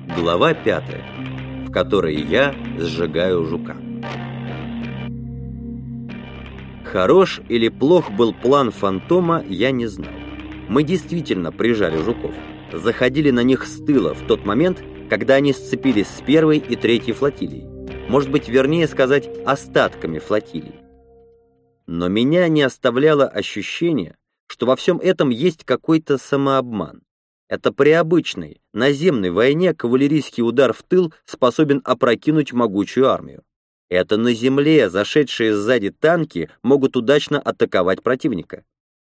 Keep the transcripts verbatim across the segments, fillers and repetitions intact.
Глава пятая, в которой я сжигаю жука. Хорош или плох был план Фантома, я не знал. Мы действительно прижали жуков, заходили на них с тыла в тот момент, когда они сцепились с первой и третьей флотилией. Может быть, вернее сказать, остатками флотилий. Но меня не оставляло ощущение, что во всем этом есть какой-то самообман. Это при обычной, наземной войне кавалерийский удар в тыл способен опрокинуть могучую армию. Это на земле зашедшие сзади танки могут удачно атаковать противника.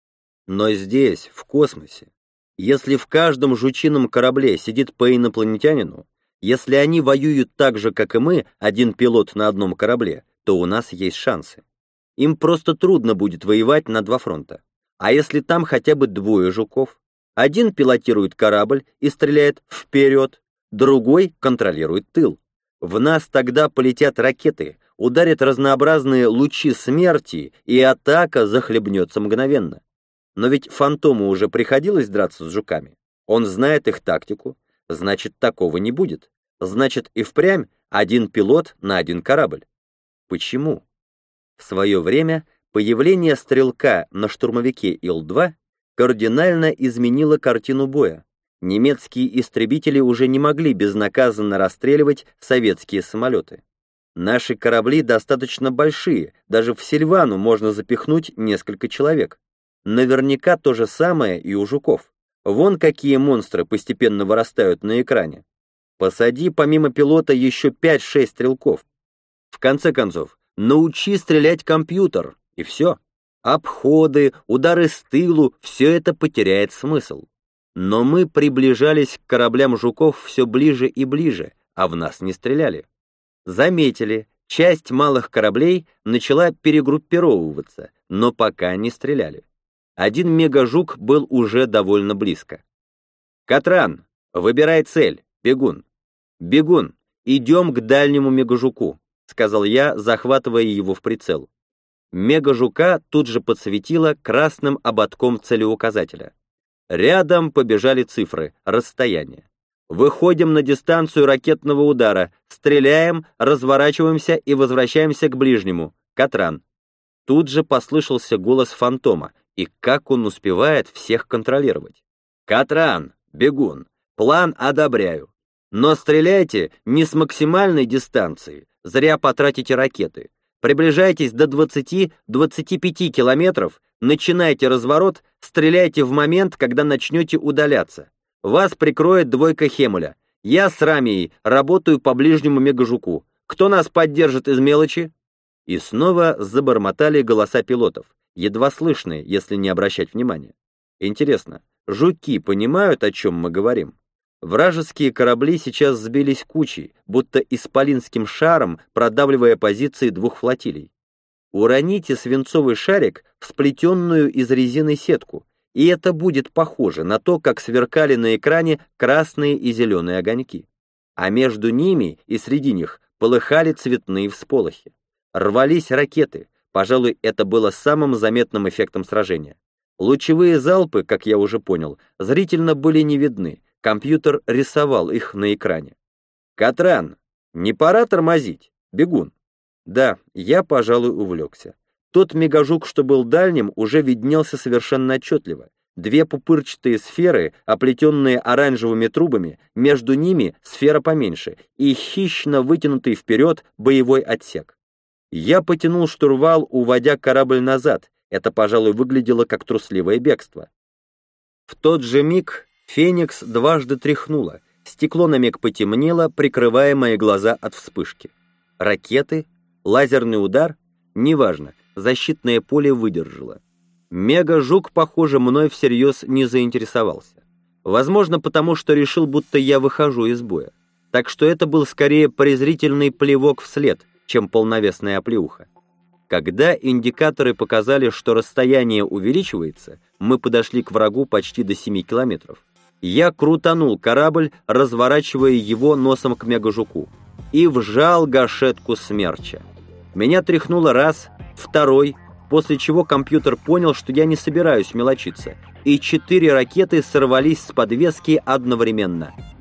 Но здесь, в космосе, если в каждом жучином корабле сидит по инопланетянину, если они воюют так же, как и мы, один пилот на одном корабле, то у нас есть шансы. Им просто трудно будет воевать на два фронта. А если там хотя бы двое жуков? Один пилотирует корабль и стреляет вперед, другой контролирует тыл. В нас тогда полетят ракеты, ударят разнообразные лучи смерти, и атака захлебнется мгновенно. Но ведь Фантому уже приходилось драться с жуками. Он знает их тактику, значит, такого не будет. Значит, и впрямь один пилот на один корабль. Почему? В свое время появление стрелка на штурмовике Ил два кардинально изменило картину боя. Немецкие истребители уже не могли безнаказанно расстреливать советские самолеты. Наши корабли достаточно большие, даже в Сильвану можно запихнуть несколько человек. Наверняка то же самое и у жуков. Вон какие монстры постепенно вырастают на экране. Посади помимо пилота еще пять-шесть стрелков. В конце концов, научи стрелять компьютер, и все. Обходы, удары с тылу — все это потеряет смысл. Но мы приближались к кораблям жуков все ближе и ближе, а в нас не стреляли. Заметили, часть малых кораблей начала перегруппировываться, но пока не стреляли. Один мегажук был уже довольно близко. «Катран, выбирай цель, бегун». «Бегун, идем к дальнему мегажуку», — сказал я, захватывая его в прицел. Мегажука тут же подсветило красным ободком целеуказателя. Рядом побежали цифры, расстояние. Выходим на дистанцию ракетного удара, стреляем, разворачиваемся и возвращаемся к ближнему. Катран. Тут же послышался голос Фантома, и как он успевает всех контролировать. «Катран, бегун, план одобряю. Но стреляйте не с максимальной дистанции, зря потратите ракеты. Приближайтесь до двадцати-двадцати пяти километров, начинайте разворот, стреляйте в момент, когда начнете удаляться. Вас прикроет двойка Хемуля. Я с Рамией работаю по ближнему мегажуку. Кто нас поддержит из мелочи?» И снова забормотали голоса пилотов, едва слышные, если не обращать внимания. Интересно, жуки понимают, о чем мы говорим? Вражеские корабли сейчас сбились кучей, будто исполинским шаром продавливая позиции двух флотилий. Уроните свинцовый шарик в сплетенную из резины сетку, и это будет похоже на то, как сверкали на экране красные и зеленые огоньки. А между ними и среди них полыхали цветные всполохи. Рвались ракеты, пожалуй, это было самым заметным эффектом сражения. Лучевые залпы, как я уже понял, зрительно были не видны. Компьютер рисовал их на экране. «Катран, не пора тормозить, бегун?» Да, я, пожалуй, увлекся. Тот мегажук, что был дальним, уже виднелся совершенно отчетливо. Две пупырчатые сферы, оплетенные оранжевыми трубами, между ними сфера поменьше и хищно вытянутый вперед боевой отсек. Я потянул штурвал, уводя корабль назад. Это, пожалуй, выглядело как трусливое бегство. В тот же миг Феникс дважды тряхнуло, стекло на миг потемнело, прикрывая мои глаза от вспышки. Ракеты, лазерный удар, неважно, защитное поле выдержало. Мегажук, похоже, мной всерьез не заинтересовался. Возможно, потому что решил, будто я выхожу из боя. Так что это был скорее презрительный плевок вслед, чем полновесная оплеуха. Когда индикаторы показали, что расстояние увеличивается, мы подошли к врагу почти до семи километров. Я крутанул корабль, разворачивая его носом к мегажуку, и вжал гашетку смерча. Меня тряхнуло раз, второй, после чего компьютер понял, что я не собираюсь мелочиться, и четыре ракеты сорвались с подвески одновременно.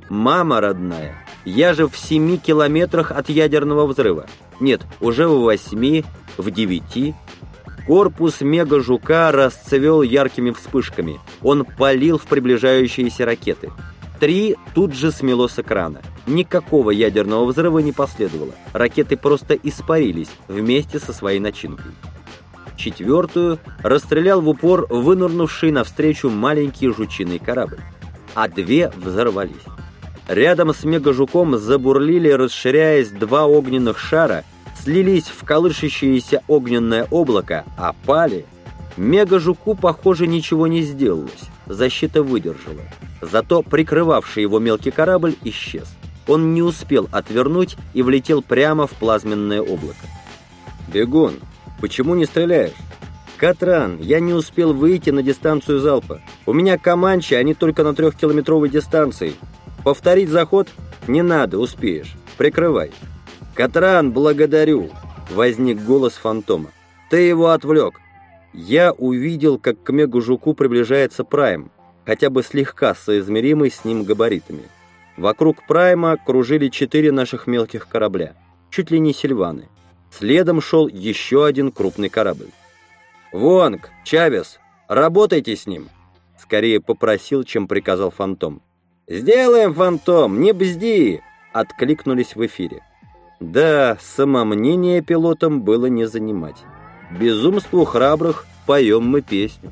Мама родная, я же в семи километрах от ядерного взрыва. Нет, уже в восьми, в девяти. Корпус мега-жука расцвел яркими вспышками. Он палил в приближающиеся ракеты. Три тут же смело с экрана. Никакого ядерного взрыва не последовало. Ракеты просто испарились вместе со своей начинкой. Четвертую расстрелял в упор вынырнувший навстречу маленький жучиный корабль. А две взорвались. Рядом с мега-жуком забурлили, расширяясь, два огненных шара, слились в колышащееся огненное облако, а пали. Мега-жуку, похоже, ничего не сделалось. Защита выдержала. Зато прикрывавший его мелкий корабль исчез. Он не успел отвернуть и влетел прямо в плазменное облако. «Бегун, почему не стреляешь?» «Катран, я не успел выйти на дистанцию залпа. У меня команчи, они только на трехкилометровой дистанции. Повторить заход? Не надо, успеешь. Прикрывай». «Катран, благодарю!» — возник голос фантома. «Ты его отвлек». Я увидел, как к мега-жуку приближается Прайм, хотя бы слегка соизмеримый с ним габаритами. Вокруг Прайма кружили четыре наших мелких корабля, чуть ли не сильваны. Следом шел еще один крупный корабль. «Вонг, Чавес, работайте с ним!» Скорее попросил, чем приказал фантом. «Сделаем, фантом, не бзди!» Откликнулись в эфире. Да, самомнение пилотам было не занимать. Безумству храбрых поем мы песню.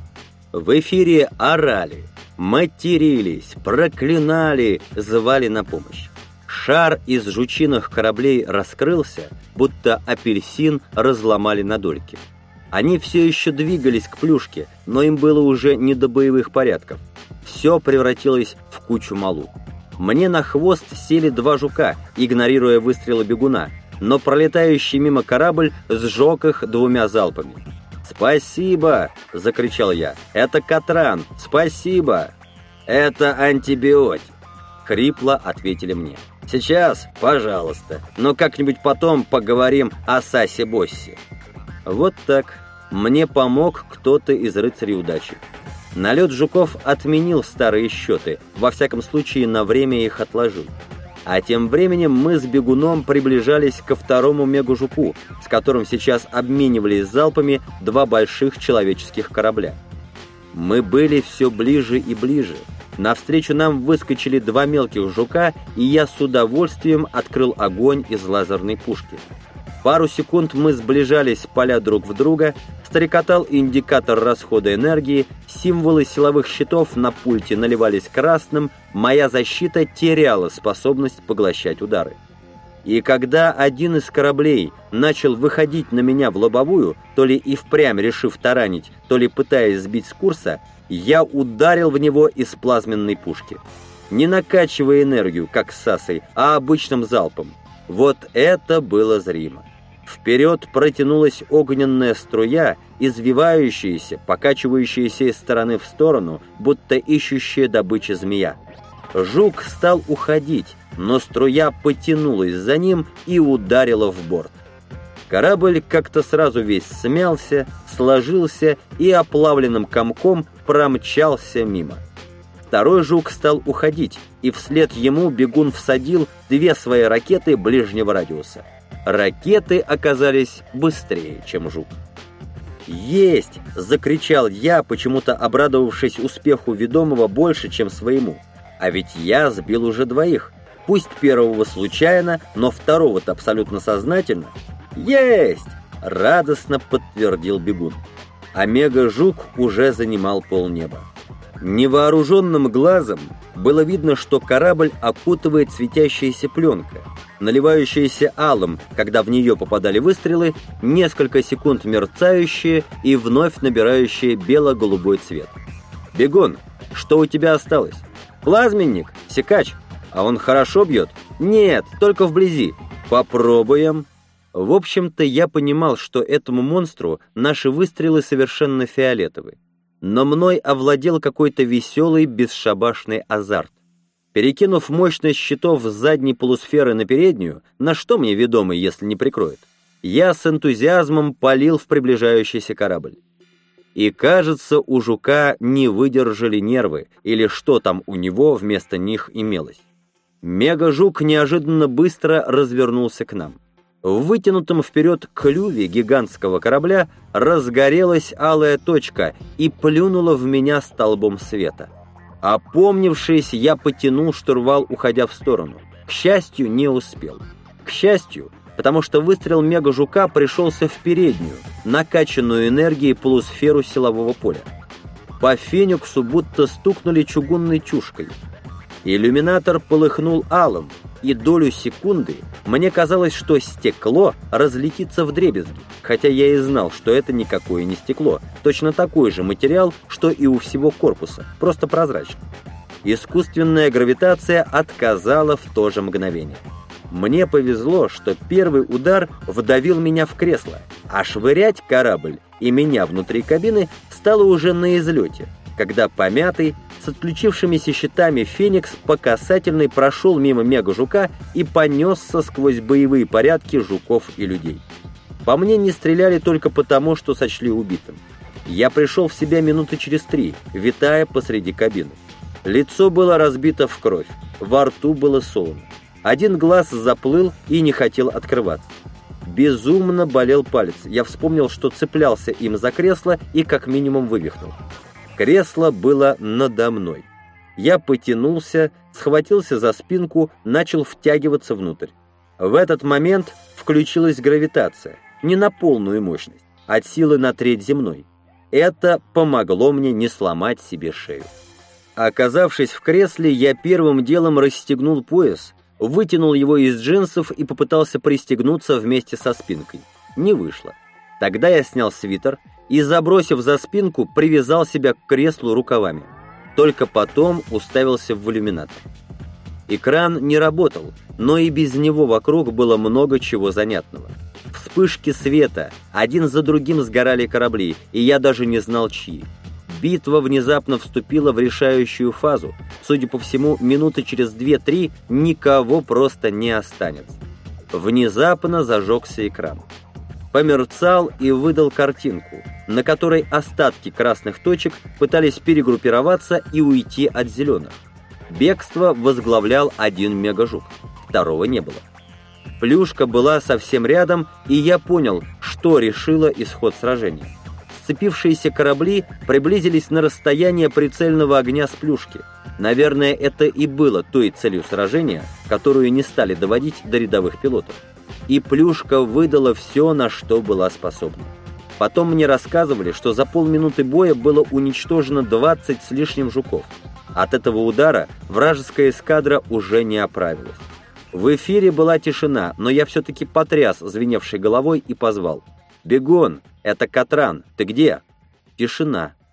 В эфире орали, матерились, проклинали, звали на помощь. Шар из жучиных кораблей раскрылся, будто апельсин разломали на дольки. Они все еще двигались к плюшке, но им было уже не до боевых порядков. Все превратилось в кучу малу. Мне на хвост сели два жука, игнорируя выстрелы бегуна, но пролетающий мимо корабль сжег их двумя залпами. «Спасибо!» — закричал я. «Это Катран! Спасибо!» «Это антибиотик!» — хрипло ответили мне. «Сейчас, пожалуйста, но как-нибудь потом поговорим о Сасе-Боссе». Вот так. Мне помог кто-то из рыцарей удачи. Налет жуков отменил старые счеты, во всяком случае на время их отложил. А тем временем мы с бегуном приближались ко второму мега-жуку, с которым сейчас обменивались залпами два больших человеческих корабля. Мы были все ближе и ближе. Навстречу нам выскочили два мелких жука, и я с удовольствием открыл огонь из лазерной пушки. Пару секунд мы сближались, поля друг в друга, стрекотал индикатор расхода энергии, символы силовых щитов на пульте наливались красным, моя защита теряла способность поглощать удары. И когда один из кораблей начал выходить на меня в лобовую, то ли и впрямь решив таранить, то ли пытаясь сбить с курса, я ударил в него из плазменной пушки. Не накачивая энергию, как с Сасой, а обычным залпом. Вот это было зримо. Вперед протянулась огненная струя, извивающаяся, покачивающаяся из стороны в сторону, будто ищущая добычи змея. Жук стал уходить, но струя потянулась за ним и ударила в борт. Корабль как-то сразу весь смялся, сложился и оплавленным комком промчался мимо. Второй жук стал уходить, и вслед ему бегун всадил две свои ракеты ближнего радиуса. Ракеты оказались быстрее, чем жук. «Есть!» — закричал я, почему-то обрадовавшись успеху ведомого больше, чем своему. А ведь я сбил уже двоих. Пусть первого случайно, но второго-то абсолютно сознательно. «Есть!» — радостно подтвердил бегун. А мега-жук уже занимал полнеба. Невооруженным глазом было видно, что корабль окутывает светящаяся пленка, наливающаяся алым, когда в нее попадали выстрелы, несколько секунд мерцающие и вновь набирающие бело-голубой цвет. «Бегун, что у тебя осталось? Плазменник? Секач? А он хорошо бьет? Нет, только вблизи. Попробуем». В общем-то, я понимал, что этому монстру наши выстрелы совершенно фиолетовы. Но мной овладел какой-то веселый, бесшабашный азарт. Перекинув мощность щитов с задней полусферы на переднюю, на что мне ведомый, если не прикроет, я с энтузиазмом палил в приближающийся корабль. И, кажется, у жука не выдержали нервы, или что там у него вместо них имелось. Мега-жук неожиданно быстро развернулся к нам. В вытянутом вперед клюве гигантского корабля разгорелась алая точка и плюнула в меня столбом света. Опомнившись, я потянул штурвал, уходя в сторону. К счастью, не успел. К счастью, потому что выстрел мега-жука пришелся в переднюю, накачанную энергией полусферу силового поля. По фениксу будто стукнули чугунной чушкой. Иллюминатор полыхнул алым, и долю секунды мне казалось, что стекло разлетится вдребезги, хотя я и знал, что это никакое не стекло, точно такой же материал, что и у всего корпуса, просто прозрачный. Искусственная гравитация отказала в то же мгновение. Мне повезло, что первый удар вдавил меня в кресло, а швырять корабль и меня внутри кабины стало уже на излете, когда помятый, с отключившимися щитами Феникс по касательной прошел мимо мега-жука и понесся сквозь боевые порядки жуков и людей. По мне не стреляли только потому, что сочли убитым. Я пришел в себя минуты через три, витая посреди кабины. Лицо было разбито в кровь, во рту было солоно. Один глаз заплыл и не хотел открываться. Безумно болел палец. Я вспомнил, что цеплялся им за кресло и как минимум вывихнул. Кресло было надо мной. Я потянулся, схватился за спинку, начал втягиваться внутрь. В этот момент включилась гравитация, не на полную мощность, от силы на треть земной. Это помогло мне не сломать себе шею. Оказавшись в кресле, я первым делом расстегнул пояс, вытянул его из джинсов и попытался пристегнуться вместе со спинкой. Не вышло. Тогда я снял свитер и, забросив за спинку, привязал себя к креслу рукавами. Только потом уставился в иллюминатор. Экран не работал, но и без него вокруг было много чего занятного. Вспышки света, один за другим сгорали корабли, и я даже не знал, чьи. Битва внезапно вступила в решающую фазу. Судя по всему, минуты через две-три никого просто не останется. Внезапно зажегся экран. Померцал и выдал картинку, на которой остатки красных точек пытались перегруппироваться и уйти от зеленых. Бегство возглавлял один мегажук, второго не было. Плюшка была совсем рядом, и я понял, что решило исход сражения. Сцепившиеся корабли приблизились на расстояние прицельного огня с плюшки. Наверное, это и было той целью сражения, которую не стали доводить до рядовых пилотов. И плюшка выдала все, на что была способна. Потом мне рассказывали, что за полминуты боя было уничтожено двадцать с лишним жуков. От этого удара вражеская эскадра уже не оправилась. В эфире была тишина, но я все-таки потряс звеневшей головой и позвал: «Бегон, это Катран, ты где?» Тишина.